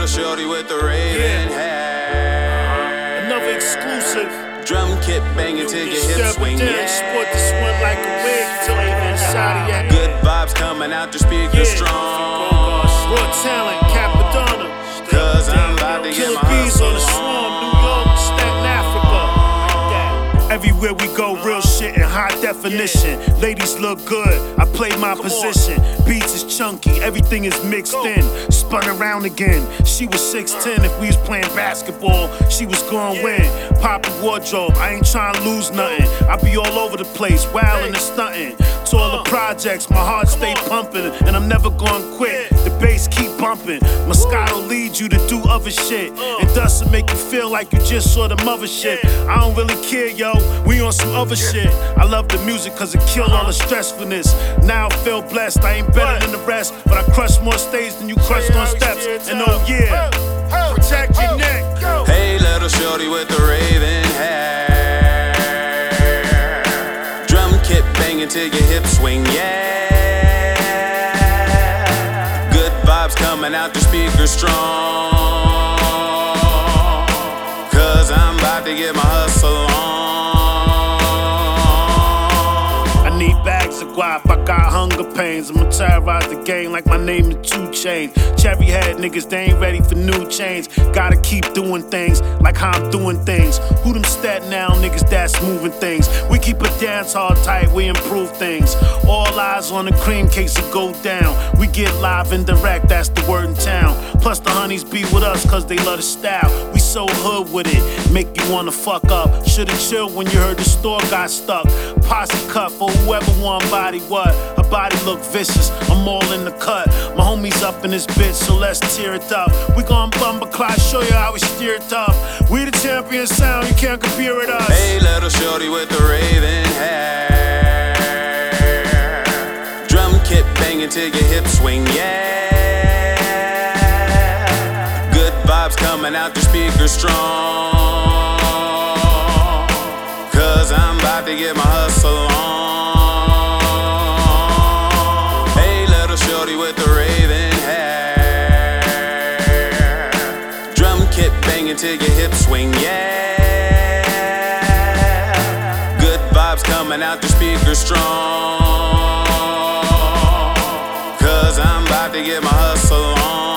little shorty with the raven hair. Another exclusive. Drum kit banging till your hips swing, yeah. Sport this one like a wig till they inside of your head. Good vibes coming out the speaker strong. Raw talent, Capadonna. Cause I'm about to get Killer my bees on the hustle swarm, on. New York, Staten Africa. Like that. Everywhere we go, real shit in high definition. Ladies look good, I play my position. Beats is chunky, everything is mixed in. Spun around again. She was 6'10", if we was playing basketball, she was gonna win. Poppin' wardrobe, I ain't tryna lose nothing. I be all over the place, wildin' and stuntin'. To all the projects, my heart stay pumping, and I'm never gonna quit. The bass keep bumping. Moscato leads you to do other shit, and Dustin make you feel like you just saw the mother shit. I don't really care, yo. We on some other shit. I love the music cause it kill all the stressfulness. Now I feel blessed, I ain't better than the rest, but I crush more stage than you crushed on steps. And oh yeah, protect your neck. Hey, little shorty with the raven hair. Drum kit banging till your hips swing, yeah. Good vibes coming out the speaker strong. Cause I'm about to get my hustle on. I need bags of guap, I got hunger pains. I'ma terrorize the game like my name is 2 Chainz. Cherry head niggas, they ain't ready for new chains. Gotta keep doing things like how I'm doing things. Who them Staten Island niggas that's moving things? We keep a dance hall tight, we improve things. All eyes on the cream case to go down. We get live and direct, that's the word in town. Plus the honeys be with us cause they love the style. We so hood with it, make you wanna fuck up. Shoulda chilled when you heard the store got stuck. Posse cut for whoever want body what. Her body look vicious, I'm all in the cut. My homies up in this bitch, so let's tear it up. We gon' bumper clock, show you how we steer it up. We the champion sound, you can't compare with us. Hey, little shorty with the raven hair. Drum kit banging till your hips swing, yeah. Good vibes coming out the speaker strong. Cause I'm about to get my hustle on. Hey, little shorty with the raven hair. Drum kit banging till your hips swing, yeah. Good vibes coming out the speaker strong. Cause I'm about to get my hustle on.